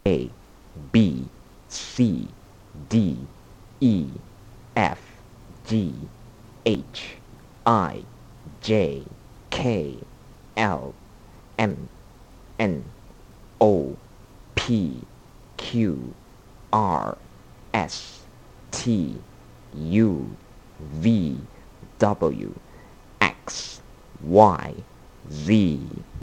A B C D E F G H I J K L M N O P Q R S T U V W X Y Z